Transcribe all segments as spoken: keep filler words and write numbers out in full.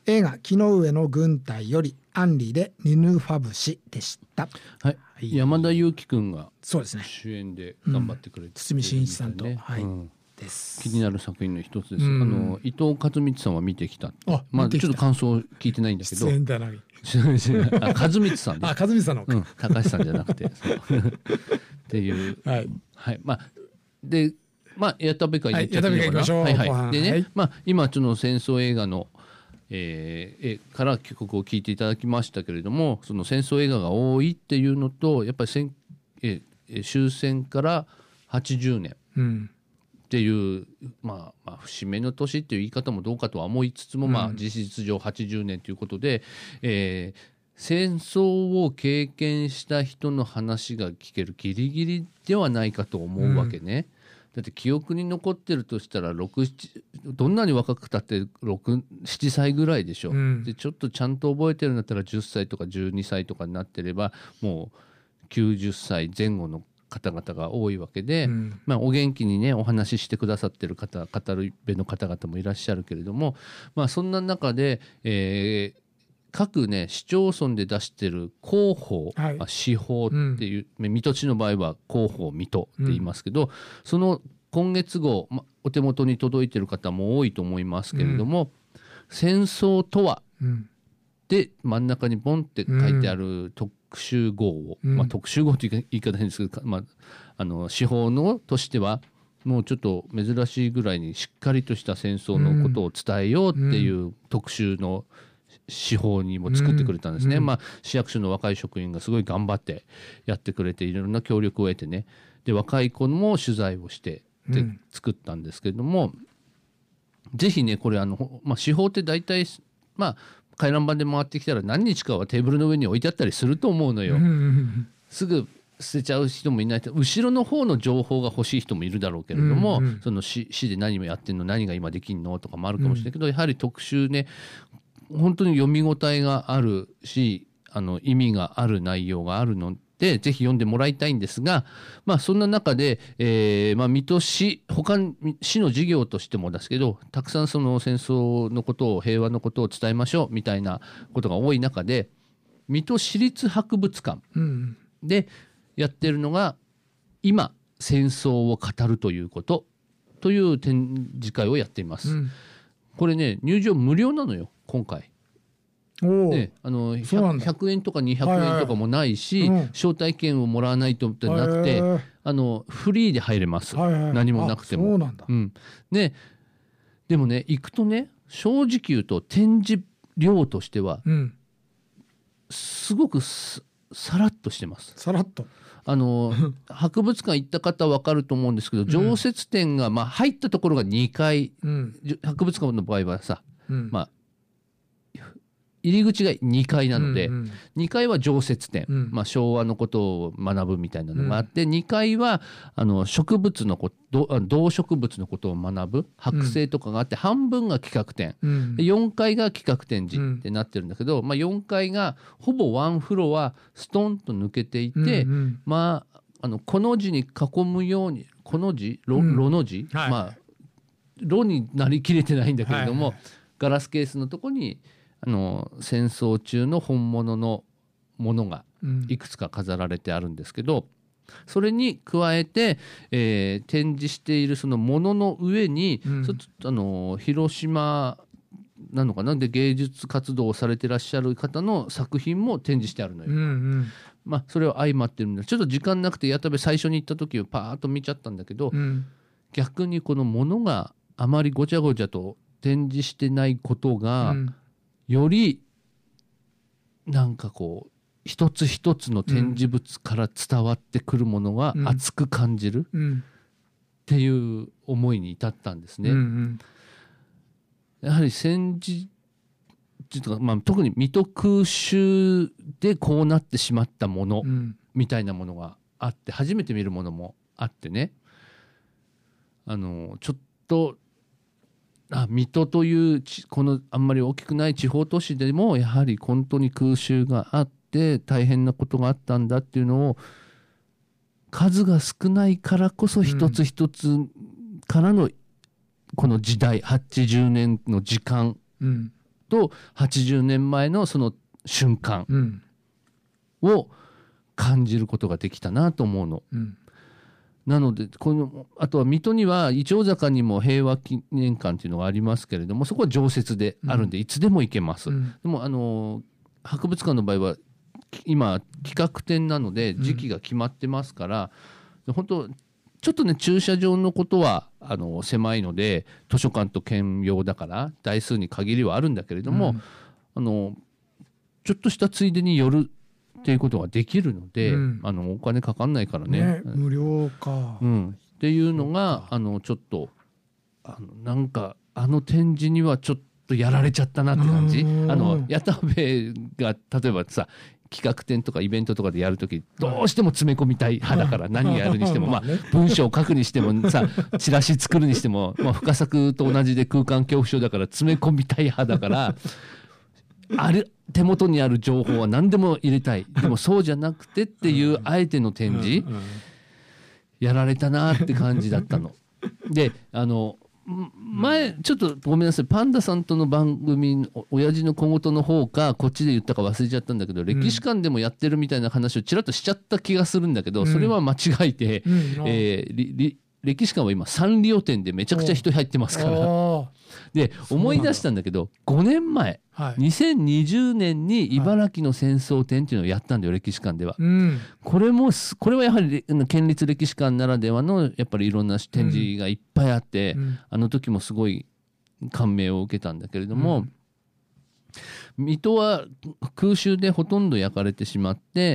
映画木の上の軍隊よりアンリでニヌファブシでした。 はい、はい、山田裕貴くんがそうですね主演で頑張ってくれて、ね、うん、 堤真一さんと、はい、 うん、 です。 気になる作品の一つです、 うん、 あの伊藤克光さんは見てきた。 あ、 まあ、ちょっと感想聞いてないんだけど、 出演だなあ、和光さんです。 あ、和光さんの、 うん、高橋さんじゃなくてっていう、はい、はい、まあで、まあやったべか言っちゃっていいのかな。はいはい。でね、はい、まあ今その戦争映画の、えー、えから曲を聴いていただきましたけれども、その戦争映画が多いっていうのと、やっぱり戦、えー、終戦からはちじゅうねん。うん、っていう、まあ、まあ節目の年っていう言い方もどうかとは思いつつも、うん、まあ事実上はちじゅうねんということで、えー、戦争を経験した人の話が聞けるギリギリではないかと思うわけね、うん、だって記憶に残ってるとしたらろく、ななどんなに若くたってろく、ななさいぐらいでしょ、うん、でちょっとちゃんと覚えてるんだったらじゅっさいとかじゅうにさいとかになってればもうきゅうじゅっさいぜん後の方々が多いわけで、うん、まあ、お元気にねお話ししてくださってる方語るべの方々もいらっしゃるけれども、まあ、そんな中で、えー、各ね市町村で出してる広報、はい、市報っていう、うん、水戸市の場合は広報水戸って言いますけど、うん、その今月号、ま、お手元に届いてる方も多いと思いますけれども、うん、戦争とは、うん、で真ん中にボンって書いてある特集号を、うん、まあ、特集号という言い方変ですけど、まあ、あの司法のとしてはもうちょっと珍しいぐらいにしっかりとした戦争のことを伝えようっていう特集の司法にも作ってくれたんですね、うん、まあ、市役所の若い職員がすごい頑張ってやってくれていろんな協力を得てね、で若い子も取材をしてで作ったんですけれども、うん、ぜひねこれあの、まあ、司法って大体まあ回覧板で回ってきたら何日かはテーブルの上に置いてあったりすると思うのよ、うん、すぐ捨てちゃう人もいないと、後ろの方の情報が欲しい人もいるだろうけれども、うんうん、その 市, 市で何もやってんの何が今できんのとかもあるかもしれないけど、うん、やはり特集ね本当に読み応えがあるしあの意味がある内容があるのでぜひ読んでもらいたいんですが、まあそんな中で、えーまあ、水戸市他市の事業としてもですけどたくさんその戦争のことを平和のことを伝えましょうみたいなことが多い中で水戸市立博物館でやってるのが今戦争を語るということという展示会をやっています、うん これね入場無料なのよ今回。ね、あの ひゃく, ひゃくえんとかにひゃくえんとかもないし、はいはいうん、招待券をもらわないとってなくて、はい、あのフリーで入れます、はいはい、何もなくても。 そうなんだ、 うん、で, でもね行くとね正直言うと展示量としては、うん、すごくさらっとしてます。 さらっとあの博物館行った方は分かると思うんですけど、常設展が、まあ、入ったところがにかい、うん、博物館の場合はさ、うんまあ、入り口がにかいなので、うんうん、にかいは常設展、うんまあ、昭和のことを学ぶみたいなのがあって、うん、にかいはあの植物のこと動植物のことを学ぶ剥製とかがあって、うん、半分が企画展、うん、でよんかいが企画展示ってなってるんだけど、うんまあ、よんかいがほぼワンフロアストンと抜けていて、うんうんまあ、あのこの字に囲むようにこの字 ロ, ロの字、はいまあ、ロになりきれてないんだけれども、はいはい、ガラスケースのとこにあの戦争中の本物のものがいくつか飾られてあるんですけど、うん、それに加えて、えー、展示しているそのものの上に、うん、あの広島なのかなで芸術活動をされてらっしゃる方の作品も展示してあるのよ、うんうんまあ、それを相まってるんでちょっと時間なくてやたべ最初に行った時はパーッと見ちゃったんだけど、うん、逆にこのものがあまりごちゃごちゃと展示してないことが、うんよりなんかこう一つ一つの展示物から伝わってくるものが熱く感じるっていう思いに至ったんですね、うんうん、やはり戦時とか、まあ、特に水戸空襲でこうなってしまったものみたいなものがあって初めて見るものもあってねあのちょっとあ水戸というこのあんまり大きくない地方都市でもやはり本当に空襲があって大変なことがあったんだっていうのを数が少ないからこそ一つ一つからのこの時代はちじゅうねんの時間とはちじゅうねんまえのその瞬間を感じることができたなと思うの。うん、なのでこのあとは水戸にはイチョウ坂にも平和記念館っていうのがありますけれども、そこは常設であるんでいつでも行けます。うん、でもあの博物館の場合は今企画展なので時期が決まってますから、うん、本当ちょっとね駐車場のことはあの狭いので図書館と兼用だから台数に限りはあるんだけれども、うん、あのちょっとしたついでに寄るっていうことができるので、うん、あのお金かかんないから ね, ね無料か、 うん、っていうのがあのちょっとあのなんかあの展示にはちょっとやられちゃったなって感じ。あの矢田部が例えばさ企画展とかイベントとかでやるときどうしても詰め込みたい派だから何やるにしてもまあ文章を書くにしてもさチラシ作るにしてもまあ深作と同じで空間恐怖症だから詰め込みたい派だからある手元にある情報は何でも入れたい。でもそうじゃなくてっていうあえての展示やられたなって感じだったの。であの前ちょっとごめんなさいパンダさんとの番組親父の小言の方かこっちで言ったか忘れちゃったんだけど、うん、歴史館でもやってるみたいな話をちらっとしちゃった気がするんだけど、うん、それは間違えて、うんえー、りり歴史館は今サンリオ展でめちゃくちゃ人入ってますからで思い出したんだけどごねんまえ、はい、にせんにじゅうねんに茨城の戦争展っていうのをやったんだよ歴史館では、うん、これもこれはやはり県立歴史館ならではのやっぱりいろんな展示がいっぱいあって、うん、あの時もすごい感銘を受けたんだけれども、うん、水戸は空襲でほとんど焼かれてしまって、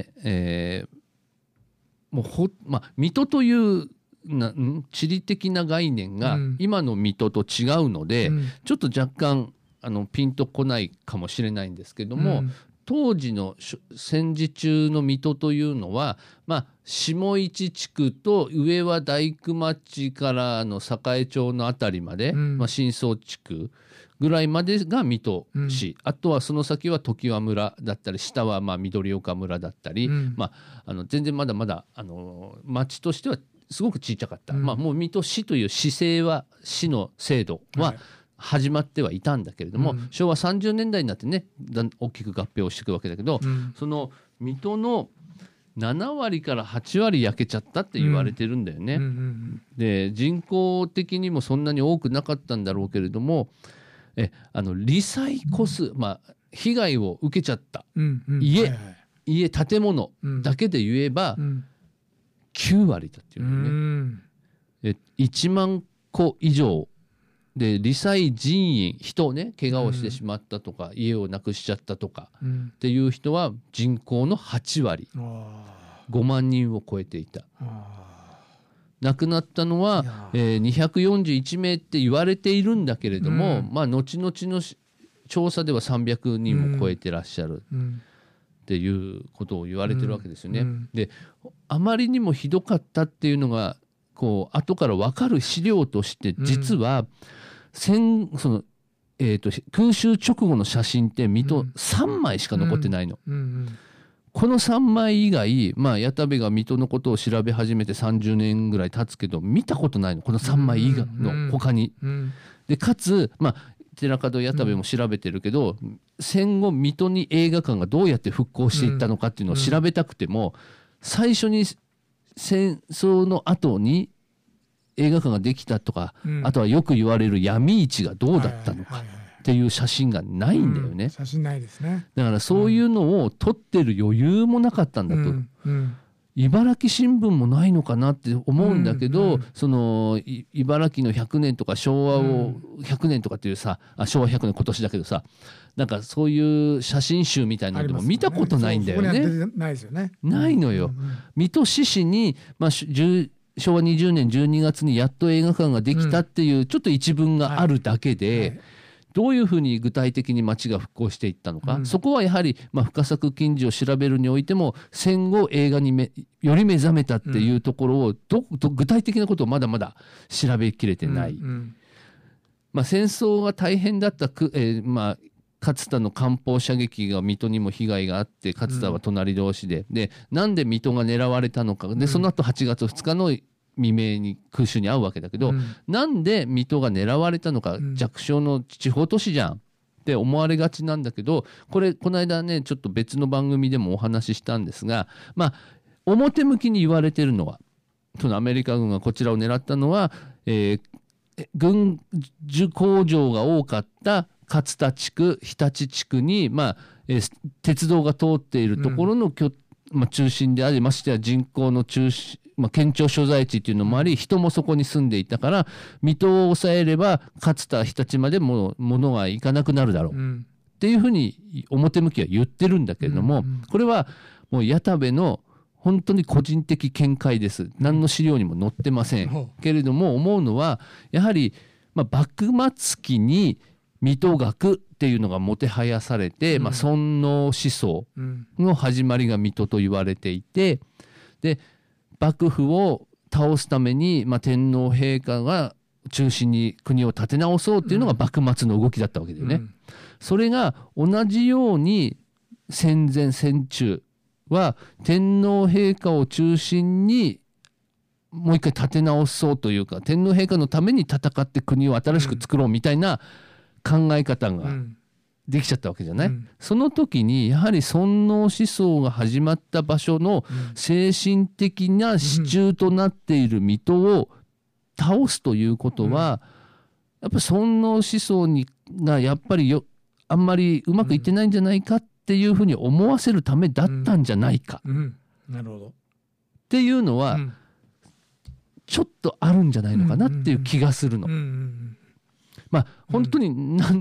えーもうほまあ、水戸というな地理的な概念が今の水戸と違うので、うん、ちょっと若干あのピンとこないかもしれないんですけども、うん、当時の戦時中の水戸というのは、まあ、下市地区と上は大工町からの栄町のあたりまで、うんまあ、深層地区ぐらいまでが水戸市、うん、あとはその先は常盤村だったり下はまあ緑岡村だったり、うんまあ、あの全然まだまだあの町としてはすごく小さかった、うんまあ、もう水戸市という市政は市の制度は始まってはいたんだけれども、はい、昭和さんじゅうねんだいになってね大きく合併をしていくわけだけど、うん、その水戸のななわりからはちわり焼けちゃったって言われてるんだよね、うんうんうん、で人口的にもそんなに多くなかったんだろうけれどもえあの罹災戸数、まあ、被害を受けちゃった、うんうん、家、はいはい、家建物だけで言えば、うんきゅうわりだっていうのね、うん、えいちまんこ以上で罹災人員人をね怪我をしてしまったとか、うん、家をなくしちゃったとか、うん、っていう人は人口のはちわりごまんにんを超えていた。亡くなったのは、えー、にひゃくよんじゅういちめいって言われているんだけれども、うん、まあ後々の調査ではさんびゃくにんも超えてらっしゃる、うんうんっていうことを言われてるわけですよね、うんうん、であまりにもひどかったっていうのがこう後から分かる資料として実は、戦そのえー、と空襲直後の写真って水戸さんまいしか残ってないの、うんうんうん、このさんまい以外、まあ、矢田部が水戸のことを調べ始めてさんじゅうねんぐらい経つけど見たことないのこのさんまい以外の他に、うんうん、でかつまあ寺門矢田部も調べてるけど、うん、戦後水戸に映画館がどうやって復興していったのかっていうのを調べたくても、うん、最初に戦争の後に映画館ができたとか、うん、あとはよく言われる闇市がどうだったのかっていう写真がないんだよね、うん、 写真ないですね。 だからそういうのを撮ってる余裕もなかったんだと、うんうん茨城新聞もないのかなって思うんだけど、うんうん、その茨城のひゃくねんとか昭和をひゃくねんとかっていうさ、あ昭和ひゃくねん今年だけどさなんかそういう写真集みたいなのでも見たことないんだよね。 ないですよね。 ないのよ、うんうん、水戸市市に、まあ、昭和にじゅうねんじゅうにがつにやっと映画館ができたっていうちょっと一文があるだけで、うんはいはいどういうふうに具体的に町が復興していったのか、うん、そこはやはり、まあ、深作金次を調べるにおいても戦後映画にめより目覚めたっていうところをどど具体的なことをまだまだ調べきれてない、うんうんまあ、戦争が大変だったく、えーまあ、勝田の艦砲射撃が水戸にも被害があって勝田は隣同士で、うん、でなんで水戸が狙われたのかでその後はちがつふつかの未明に空襲に遭うわけだけど、うん、なんで水戸が狙われたのか、うん、弱小の地方都市じゃんっって思われがちなんだけど、これこの間ねちょっと別の番組でもお話ししたんですが、まあ表向きに言われてるのは、そのアメリカ軍がこちらを狙ったのは、えー、軍需工場が多かった勝田地区、日立地区に、まあえー、鉄道が通っているところの、うんまあ、中心であり、ましてや人口の中心、まあ、県庁所在地っていうのもあり、人もそこに住んでいたから、水戸を抑えれば勝田日立までも物が行かなくなるだろう、うん、っていうふうに表向きは言ってるんだけれども、うんうん、これはもう矢田部の本当に個人的見解です。何の資料にも載ってません、うん、けれども思うのはやはり、まあ、幕末期に水戸学っていうのがもてはやされて、うんまあ、尊王思想の始まりが水戸と言われていて、で幕府を倒すために、まあ、天皇陛下が中心に国を立て直そうっていうのが幕末の動きだったわけだよね、うん、それが同じように戦前戦中は天皇陛下を中心にもう一回立て直そうというか、天皇陛下のために戦って国を新しく作ろうみたいな考え方ができちゃったわけじゃない、うん、その時にやはり尊王思想が始まった場所の精神的な支柱となっている水戸を倒すということは、やっぱり尊王思想にがやっぱりよあんまりうまくいってないんじゃないかっていうふうに思わせるためだったんじゃないか、 うんうんうん、なるほどっていうのは、うん、ちょっとあるんじゃないのかなっていう気がするの。うんうんうんまあ、本当になん、うん、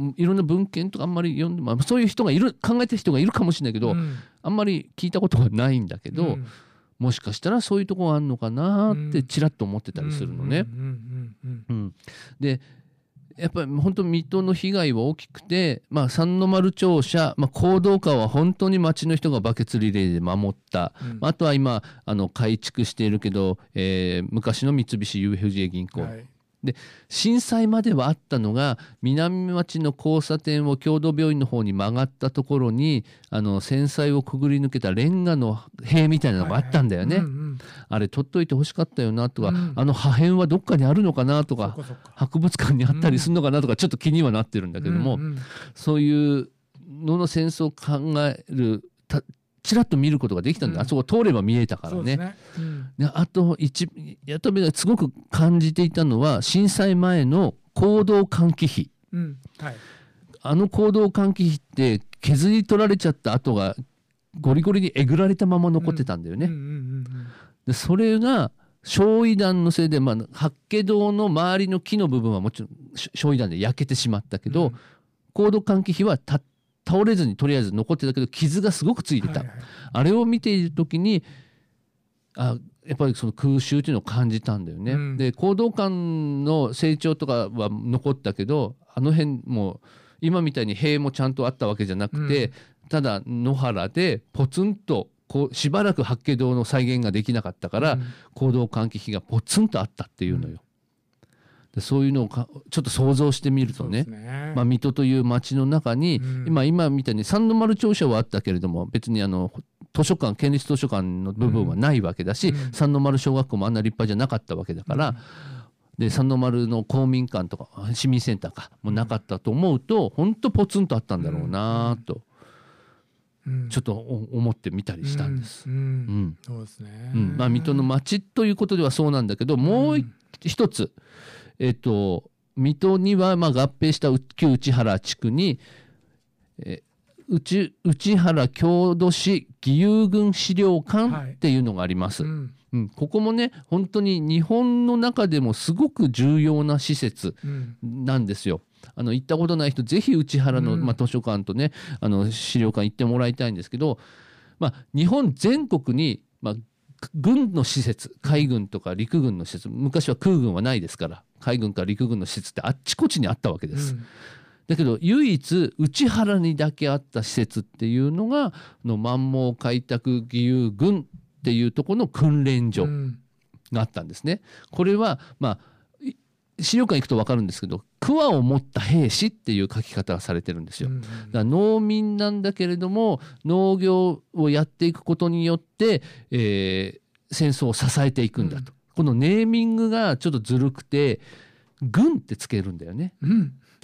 いろんな文献とかあんまり読んで、まあ、そういう人がいる考えてる人がいるかもしれないけど、うん、あんまり聞いたことがないんだけど、うん、もしかしたらそういうとこがあるのかなってちらっと思ってたりするのね。でやっぱり本当水戸の被害は大きくて、まあ、三の丸庁舎、まあ、講道館は本当に町の人がバケツリレーで守った、うん、あとは今あの改築しているけど、えー、昔の三菱 ユーエフジェー 銀行、はいで震災まではあったのが南町の交差点を郷土病院の方に曲がったところにあの戦災をくぐり抜けたレンガの塀みたいなのがあったんだよね、はいはいうんうん、あれ取っといてほしかったよなとか、うん、あの破片はどっかにあるのかなとか博物館にあったりするのかなとかちょっと気にはなってるんだけども、うんうん、そういうのの戦争を考えるたちらっと見ることができたんで、うん、あそこ通れば見えたからね。ね、うん、であと一矢田部がすごく感じていたのは震災前の行動換気費、うんはい、あの行動換気費って削り取られちゃった跡がゴリゴリにえぐられたまま残ってたんだよね。でそれが焼夷弾のせいで、まあ、八景堂の周りの木の部分はもちろん焼夷弾で焼けてしまったけど、うん、行動換気費はた倒れずにとりあえず残ってたけど傷がすごくついてた、はいはい、あれを見ている時にあやっぱりその空襲というのを感じたんだよね、うん、で講道館の成長とかは残ったけどあの辺も今みたいに塀もちゃんとあったわけじゃなくて、うん、ただ野原でポツンとこうしばらく八景堂の再現ができなかったから、うん、講道換気費がポツンとあったっていうのよ、でそういうのをかちょっと想像してみると ね, ね、まあ、水戸という町の中に、うん、今今みたいに三の丸庁舎はあったけれども別にあの図書館県立図書館の部分はないわけだし、うん、三の丸小学校もあんな立派じゃなかったわけだから、うん、で三の丸の公民館とか市民センターかもなかったと思うと本当ポツンとあったんだろうなと、うん、ちょっと思ってみたりしたんです。 そうですね。 うん、まあ水戸の町ということではそうなんだけど、もう一つ、えっと水戸にはまあ合併した旧内原地区に、え内内原郷土史義勇軍資料館っていうのがあります、はいうんうん、ここもね本当に日本の中でもすごく重要な施設なんですよ、うん、あの行ったことない人ぜひ内原の、まあ、図書館とねあの資料館行ってもらいたいんですけど、まあ、日本全国に、まあ、軍の施設海軍とか陸軍の施設昔は空軍はないですから海軍か陸軍の施設ってあっちこっちにあったわけです、うんだけど唯一内原にだけあった施設っていうのがの満蒙開拓義勇軍っていうところの訓練所があったんですね。これはまあ資料館行くと分かるんですけど桑を持った兵士っていう書き方がされてるんですよ。だから農民なんだけれども農業をやっていくことによって、えー、戦争を支えていくんだと、うん、このネーミングがちょっとずるくて軍ってつけるんだよね、うんで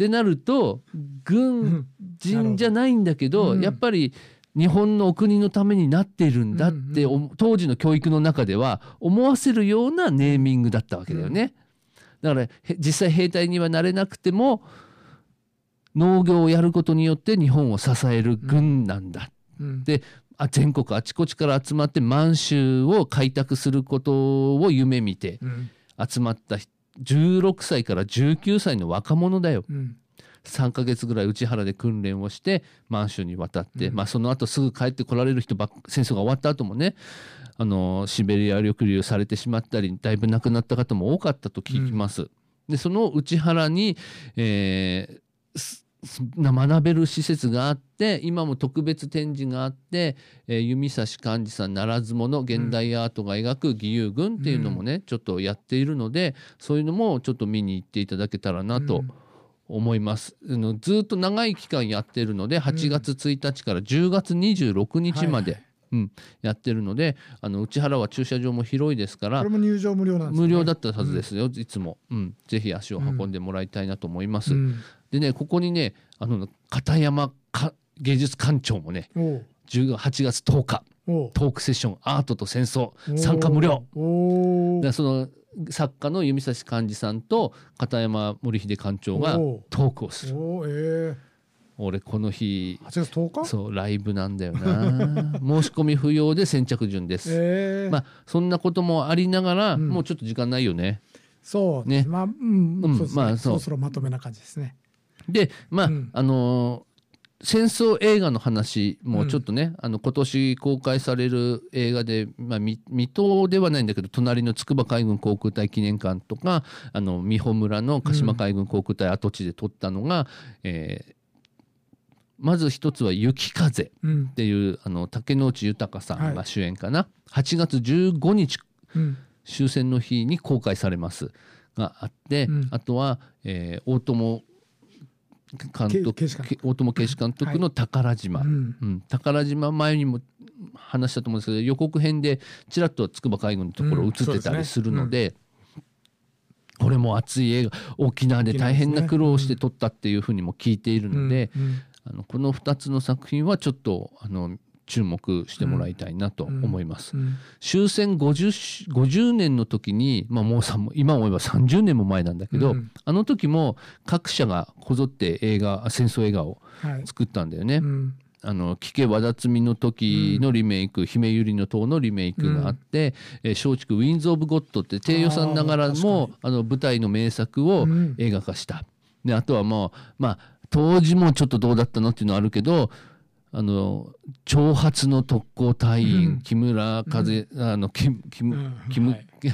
ってなると軍人じゃないんだけど、うん、やっぱり日本のお国のためになっているんだって、うんうん、当時の教育の中では思わせるようなネーミングだったわけだよね。だから実際兵隊にはなれなくても農業をやることによって日本を支える軍なんだ、うんうん、で全国あちこちから集まって満州を開拓することを夢見て集まったじゅうろくさいからじゅうきゅうさいの若者だよ、うん、さんかげつぐらい内原で訓練をして満州に渡って、うんまあ、その後すぐ帰ってこられる人ばっ戦争が終わった後もねあのシベリア抑留されてしまったりだいぶ亡くなった方も多かったと聞きます、うん、でその内原に、えー学べる施設があって今も特別展示があって、えー、弓指寛治さんならず者現代アートが描く義勇軍っていうのもね、うん、ちょっとやっているのでそういうのもちょっと見に行っていただけたらなと思います、うん、ずっと長い期間やってるのではちがつついたちからじゅうがつにじゅうろくにちまで、はいはいうん、やってるのであの内原は駐車場も広いですからこれも入場無料なんですね。 無料だったはずですよ、うん、いつも、うん、ぜひ足を運んでもらいたいなと思います、うんでね、ここにねあの片山か芸術館長もねはちがつとおかトークセッションアートと戦争参加無料でその作家の弓指寛治さんと片山森秀館長がトークをする。お、えー、俺この日はちがつとおかそうライブなんだよな申し込み不要で先着順です、えー、まあそんなこともありながら、うん、もうちょっと時間ないよね。 そうねまあ、うんうんそうですねまあ、そうそろそろまとめな感じですね。 でまあ、うん、あのー、戦争映画の話もちょっとね、うん、あの今年公開される映画で、まあ、水戸ではないんだけど隣の筑波海軍航空隊記念館とかあの美穂村の鹿島海軍航空隊跡地で撮ったのが、うんえー、まず一つは雪風っていう、うん、あの竹野内豊さんが主演かな、はい、はちがつじゅうごにち、うん、終戦の日に公開されますがあって、うん、あとは、えー、大友監督大友圭司監督の宝島、はいうんうん、宝島前にも話したと思うんですけど予告編でちらっと筑波海軍のところ映ってたりするので、うんこれも熱い映画沖縄で大変な苦労をして撮ったっていうふうにも聞いているので、うんうん、あのこのふたつの作品はちょっとあの注目してもらいたいなと思います、うんうん、終戦 ごじゅう, ごじゅうねんの時に、まあ、もうさ今思えばさんじゅうねんも前なんだけど、うん、あの時も各社がこぞって映画戦争映画を作ったんだよね、はいうんあの聞け和田摘の時のリメイク、うん、姫百合の塔のリメイクがあって、うんえー、松竹ウィンズ・オブ・ゴッドって低予算ながらもあの舞台の名作を映画化した、うん、であとはもうまあ当時もちょっとどうだったのっていうのはあるけどあの長髪の特攻隊員、うん、木村和、うん、あの木木、うんはい、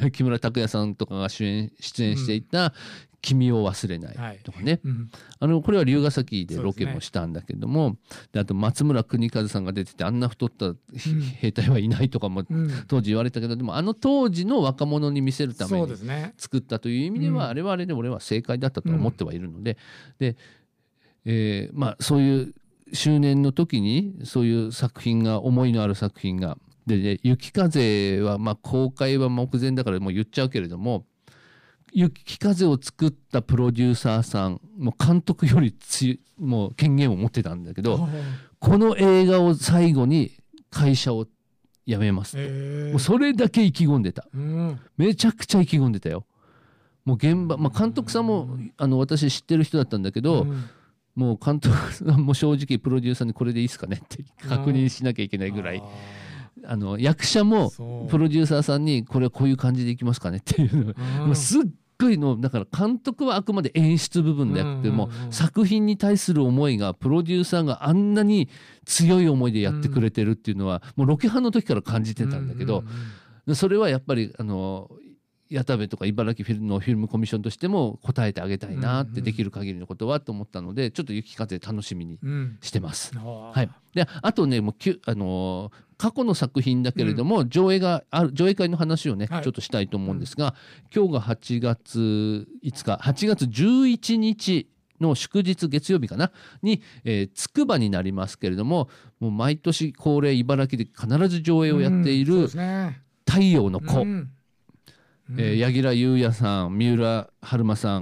木村拓哉さんとかが主演出演していた「君を忘れない」とかね、はいうん、あのこれは龍ヶ崎でロケもしたんだけども、であと松村邦和さんが出ててあんな太った兵隊はいないとかも当時言われたけど、でもあの当時の若者に見せるために作ったという意味ではあれはあれで俺は正解だったと思ってはいるので、で、えー、まあそういう周年の時にそういう作品が思いのある作品がで、ね、雪風はまあ公開は目前だからもう言っちゃうけれども雪風を作ったプロデューサーさんも監督より強もう権限を持ってたんだけどこの映画を最後に会社を辞めますと、もうそれだけ意気込んでた、うん、めちゃくちゃ意気込んでたよ。もう現場、まあ、監督さんもあの私知ってる人だったんだけど、うんもう監督さんも正直プロデューサーにこれでいいですかねって確認しなきゃいけないぐらい、あの役者もプロデューサーさんにこれはこういう感じでいきますかねっていうのすっごいのだから監督はあくまで演出部分であっても作品に対する思いがプロデューサーがあんなに強い思いでやってくれてるっていうのはもうロケハンの時から感じてたんだけど、それはやっぱりあの矢田部とか茨城フィルのフィルムコミッションとしても答えてあげたいなってできる限りのことはと思ったのでちょっと雪風楽しみにしてます、うんはい、であとねもうきあのー、過去の作品だけれども、うん、上映がある上映会の話をね、はい、ちょっとしたいと思うんですが、うん、今日がはちがついつかはちがつじゅういちにちの祝日月曜日かなに、えー、つくばになりますけれどももう毎年恒例茨城で必ず上映をやっている、うんね、太陽の子、うんえー、柳楽優弥さん三浦春馬さん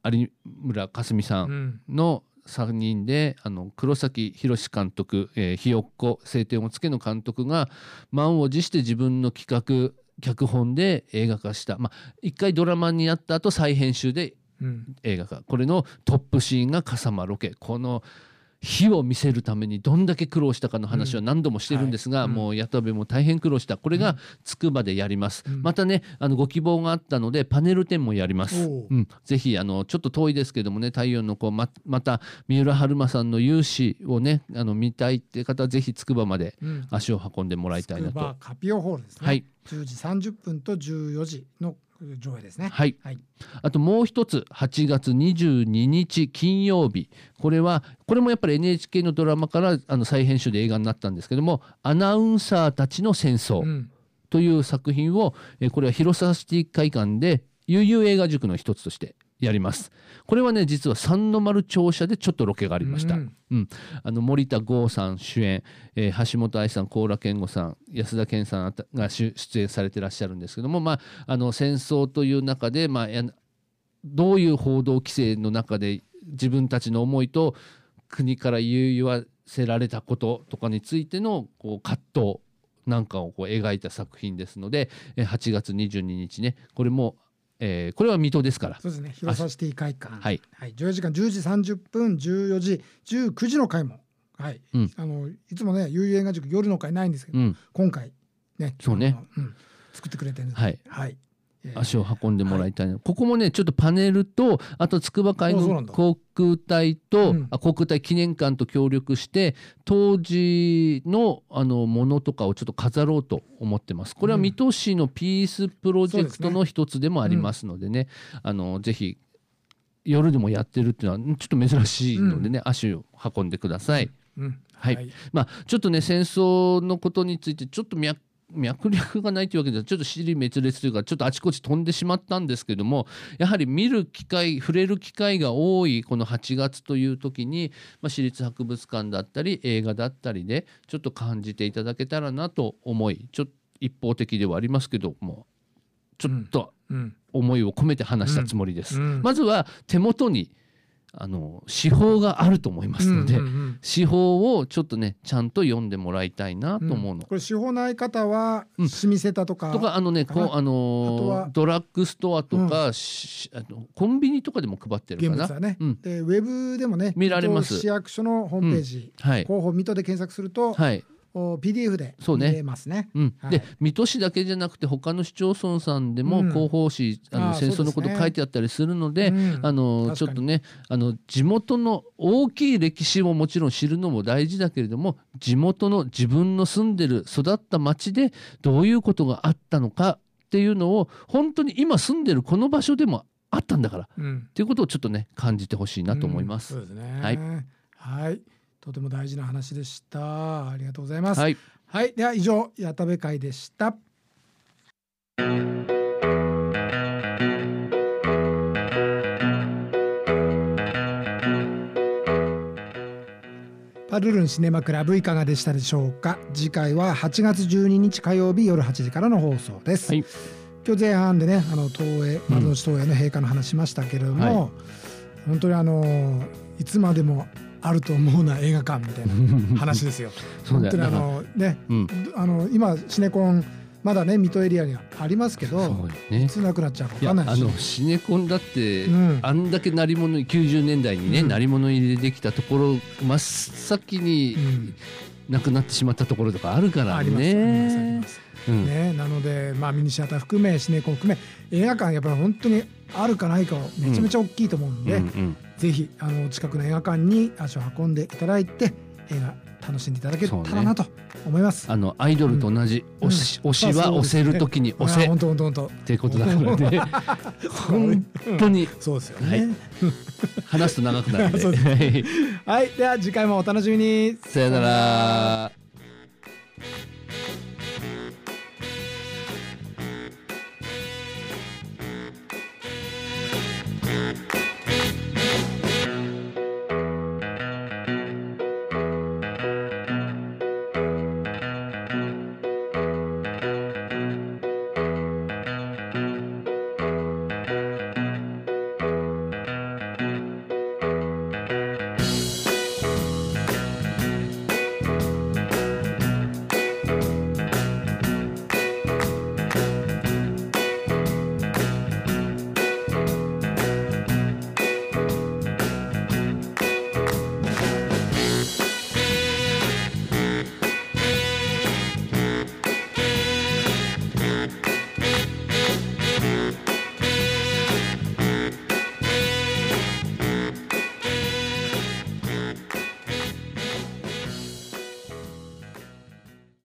有村架純さんのさんにんで、あの黒崎宏監督、えー、ひよっこ青天を衝けの監督が満を持して自分の企画脚本で映画化した、まあ、一回ドラマになった後再編集で映画化、うん、これのトップシーンが笠間ロケ、この火を見せるためにどんだけ苦労したかの話は何度もしてるんですが、うんはい、もう矢田部も大変苦労した。これがつくばでやります、うん、またねあのご希望があったのでパネル展もやります、うん、ぜひあのちょっと遠いですけどもね、太陽の子 ま, また三浦春馬さんの勇姿をねあの見たいって方はぜひつくばまで足を運んでもらいたいなと、うん、つくばカピオホールですね、はい、じゅうじさんじゅっぷんとじゅうよじの上映ですね、 はいはい、あともう一つはちがつにじゅうににち金曜日、これはこれもやっぱり エヌエイチケー のドラマからあの再編集で映画になったんですけども、アナウンサーたちの戦争という作品を、うん、これは広沢シティ会館で悠々映画塾の一つとしてやります。これはね実は三の丸庁舎でちょっとロケがありました、うんうん、あの森田剛さん主演、えー、橋本愛さん、高良健吾さん、安田健さんが出演されてらっしゃるんですけども、まあ、あの戦争という中で、まあ、どういう報道規制の中で自分たちの思いと国から言わせられたこととかについてのこう葛藤なんかをこう描いた作品ですので、はちがつにじゅうににちね、これもえー、これは水戸ですから。 そうですね、広沢シティ会館、 はいはい、上映時間じゅうじさんじゅっぷん、じゅうよじ、じゅうくじの回も、はいうん、あのいつもね悠々映画塾夜の回ないんですけど、うん、今回ねそうね、 うん、作ってくれてるんで、 はいはいえー、足を運んでもらいたい、はい、ここもねちょっとパネルとあと筑波海軍航空隊と、うん、あ航空隊記念館と協力して当時のあのものとかをちょっと飾ろうと思ってます。これは水戸市のピースプロジェクトの一つでもありますのでね、うん、あのぜひ夜でもやってるっていうのはちょっと珍しいのでね、うん、足を運んでください、うんうんはいはいまあ、ちょっとね戦争のことについてちょっと脈脈略がないというわけではちょっと支離滅裂というかちょっとあちこち飛んでしまったんですけども、やはり見る機会触れる機会が多いこのはちがつという時に、まあ、市立博物館だったり映画だったりでちょっと感じていただけたらなと思い、ちょっと一方的ではありますけどもちょっと思いを込めて話したつもりです、うんうん、まずは手元にあの司法があると思いますので、うんうんうん、司法をちょっとねちゃんと読んでもらいたいなと思うの、うん、 これ司法ない方はシミセタとか、うん、 とかあのねこうあのドラッグストアとか、うん、あのコンビニとかでも配ってるかな、 現物はね、うん、でウェブでもね見られます。 市役所のホームページ、うんはい、広報水戸で検索すると、はいピーディーエフ で見れますね。 そうね、うんはい、で水戸市だけじゃなくて他の市町村さんでも広報誌、うん、あの戦争のこと書いてあったりするので、うん、あのちょっとねあの地元の大きい歴史ももちろん知るのも大事だけれども、地元の自分の住んでる育った町でどういうことがあったのかっていうのを本当に今住んでるこの場所でもあったんだから、うん、っていうことをちょっとね感じてほしいなと思います。 うん、そうですね。はい、はいとても大事な話でした。ありがとうございます。はい、はい、では以上矢田部会でした。パルルンシネマクラブいかがでしたでしょうか。次回ははちがつじゅうににち火曜日夜はちじからの放送です。はい、今日前半でねあの東映丸の内東映の閉館の話しましたけれども、うんはい、本当にあのいつまでもあると思うな映画館みたいな話ですよ。本当にあのね、うん、あの今シネコンまだね水戸エリアにはありますけど、ね、いつなくなっちゃうか分かんないし、 いやあのシネコンだって、うん、あんだけ鳴り物きゅうじゅうねんだいにね、うん、鳴り物入りでできたところ真っ先になくなってしまったところとかあるからね。ありますありますあります、うんね、なので、まあ、ミニシアター含めシネコン含め映画館やっぱり本当にあるかないかめちゃめちゃ大きいと思うんで、うんうんうん、ぜひあの近くの映画館に足を運んでいただいて映画楽しんでいただけたらなと思います。 あのアイドルと同じ、うん、推し、推しは押せるときに押せ、 本当本当本当っていうことだからね。本当にそうですよね。はい、 話すと長くなるんで。 はい、では次回もお楽しみに。 さよなら。